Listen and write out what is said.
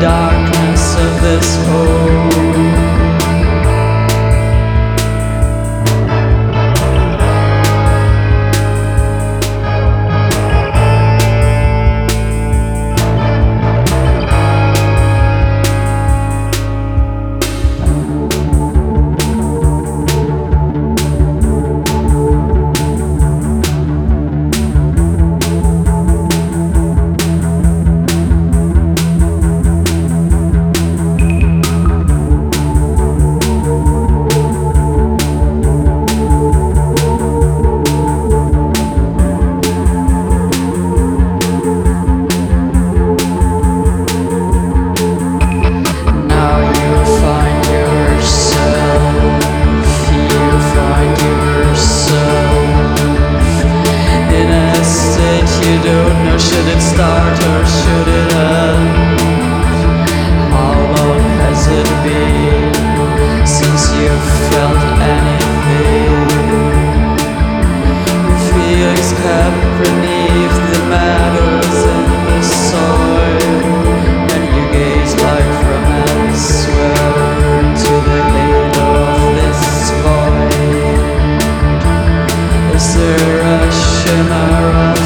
darkness of this hole. You don't know, should it start or should it end? How long has it been since you've felt anything? Your feelings kept beneath the meadows and the soil, and you gaze like from elsewhere to the halo of this void. Is there a shimmer of